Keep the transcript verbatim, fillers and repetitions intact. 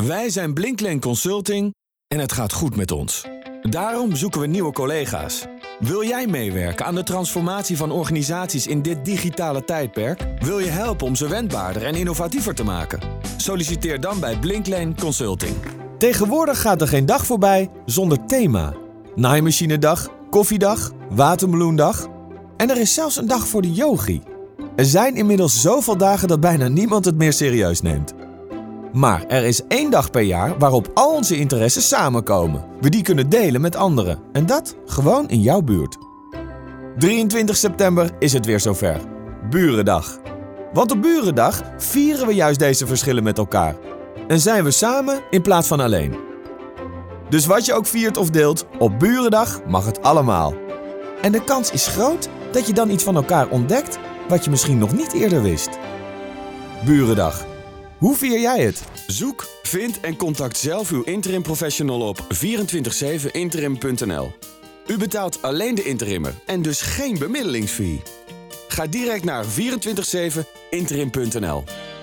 Wij zijn Blinklen Consulting en het gaat goed met ons. Daarom zoeken we nieuwe collega's. Wil jij meewerken aan de transformatie van organisaties in dit digitale tijdperk? Wil je helpen om ze wendbaarder en innovatiever te maken? Solliciteer dan bij Blinklen Consulting. Tegenwoordig gaat er geen dag voorbij zonder thema. Naaimachinedag, koffiedag, watermeloendag. En er is zelfs een dag voor de yogi. Er zijn inmiddels zoveel dagen dat bijna niemand het meer serieus neemt. Maar er is één dag per jaar waarop al onze interesses samenkomen. We die kunnen delen met anderen. En dat gewoon in jouw buurt. drieëntwintig september is het weer zover. Burendag. Want op Burendag vieren we juist deze verschillen met elkaar. En zijn we samen in plaats van alleen. Dus wat je ook viert of deelt, op Burendag mag het allemaal. En de kans is groot dat je dan iets van elkaar ontdekt wat je misschien nog niet eerder wist. Burendag. Hoe vier jij het? Zoek, vind en contact zelf uw interim professional op vierentwintig zeven interim punt n l. U betaalt alleen de interimmer en dus geen bemiddelingsfee. Ga direct naar vierentwintig zeven interim punt n l.